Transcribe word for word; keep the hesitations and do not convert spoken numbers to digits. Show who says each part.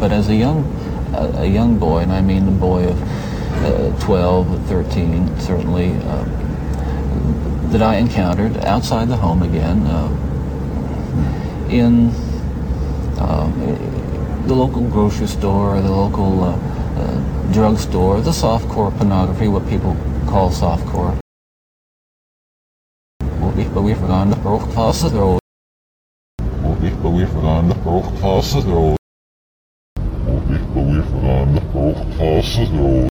Speaker 1: but as a young, a, a young boy, and I mean a boy of uh, twelve, thirteen, certainly, uh, that I encountered outside the home again, uh, in uh, the local grocery store, the local uh, uh, drugstore, the softcore pornography, what people call softcore. But we've forgotten the Brokfasser. But we've forgotten the Brokfasser. But we've forgotten the Brokfasser.